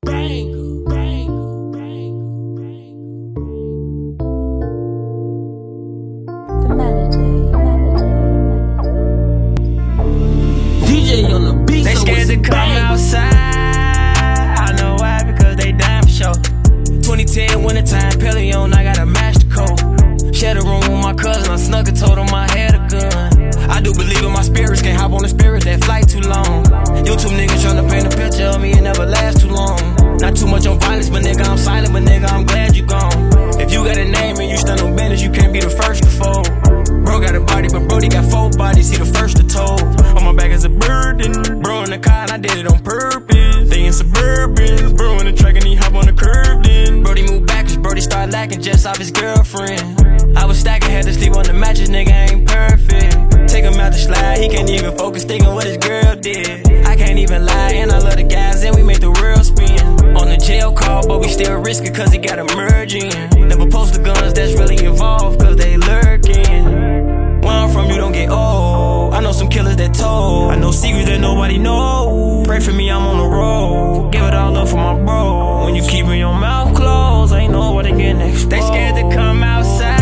DJ on the beat. They scared to come outside. I know why, because they dying for sure. 2010 wintertime, Pelion, I got a master code. Shared a room with my cousin, I snuck and told him I had a gun. I do believe in my spirits, can't hop on the spirit, that flight too long. YouTube niggas tryna paint a picture of me, it never lasts too long. Not too much on violence, but nigga, I'm silent, but nigga, I'm glad you gone. If you got a name and you stand on business, you can't be the first to fold. Bro got a body, but Brody got 4 bodies, he the first to told. On my back is a burden, bro in the car and I did it on purpose. They in Suburbans, bro in the track and he hop on the curb then. Brody moved back cause Brody started lacking just off his girlfriend. I was stacking, had to sleep on the mattress, nigga ain't perfect. Take him out the slide, he can't even focus thinking what his girl did. I can't even lie, and I love the guys and we make the world spin. On the jail call, but we still risk it cause he got emerging. Never post the guns that's really involved cause they lurking. Where I'm from, you don't get old. I know some killers that told. I know secrets that nobody know. Pray for me, I'm on the road. Give it all up for my bro. When you keepin' your mouth closed, ain't nobody getting exposed. They scared to come outside.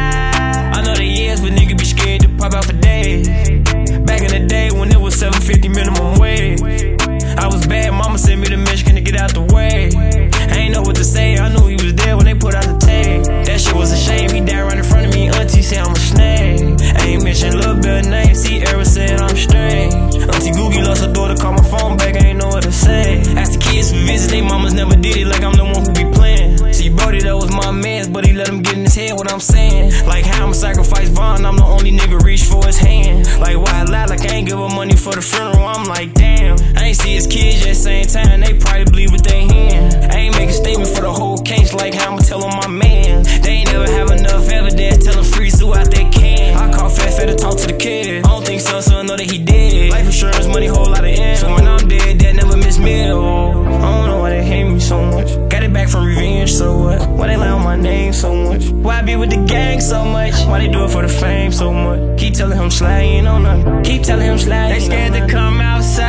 I know they is, but niggas be scared to pop out for days. Back in the day when it was $7.50 minimum wage, I was bad, mama sent me to Michigan to get out the way. I ain't know what to say, I knew he was there when they put out the tag. That shit was a shame, he died right in front of me, auntie said I'm a snake. I ain't mention a little bit of name, see Era said I'm strange. Auntie Googie lost her daughter, call my phone back, I ain't know what to say. Asked the kids for visits, they mamas never did it like I'm the one who be playing. See Brody, that was my mans, but he let him get in his head what I'm saying. Like how I'ma sacrifice Vaughn, I'm the only nigga reach for his hand. Like why I lie, like I ain't give her money for the funeral, I'm like damn. I ain't see his kids yet, same time, they probably bleed with their hand. I ain't make a statement for the whole case, like how I'ma tell on my man. They ain't never have enough evidence, tell them free zoo out they can. I call Fat to talk to the kid, I don't think so know that he dead. Life insurance money, whole lot of ends. So when I'm dead, that never miss meal. I don't know why they hate me so much. Got it back from revenge, so what? Why they lie on my name so much? Why I be with the gang so much? Why they do it for the fame so much? Keep telling him slide, you ain't on nothing. Keep telling him slide, they scared to come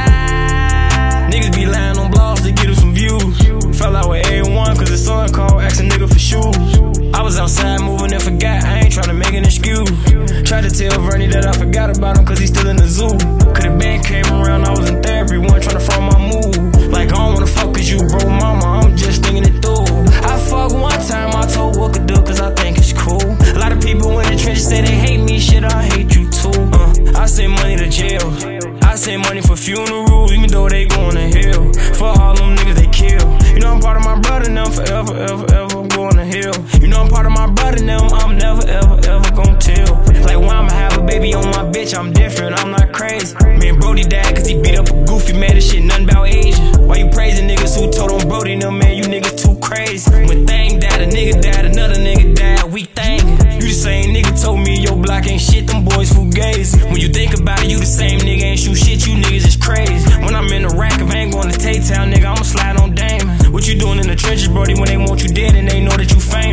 outside. Niggas be lying on blogs to get them some views. Fell out with A1 cause his son called, asking nigga for shoes. I was outside moving and forgot, I ain't tryna make an excuse. Tried to tell Vernie that I forgot about him cause he's still in the zoo. Could've been came around, I was in therapy, one tryna front my move. Like I don't wanna fuck cause you bro mama, I'm just thinking it through. I fuck one time, I told what could do cause I think it's cool. A lot of people in the trenches say they hate me, shit I hate you too. I send money to jail, I send money for funerals, even though they going to hell. For all them niggas they kill. You know I'm part of my brother now, forever, ever, ever, I'm going to hell. You know I'm part of my brother now, I'm never, ever, ever gon' tell. Like when I'ma have a baby on my bitch, I'm different, I'm not crazy. Me and Brody died cause he beat up a goofy, mad as shit, nothing about Asian. Why you praising niggas who told on Brody, no man, you niggas too crazy. When Thang died, a nigga died, another nigga died, we thankin'. You the same nigga told me your block ain't shit, them boys fugazi. When you think about it, you the same nigga, ain't shoot shit, you niggas is crazy. When I'm in the rack, if I ain't going to Tay-Town, nigga, I'ma slide on Damon. What you doing in the trenches, Brody, when they want you dead and they know that you famous?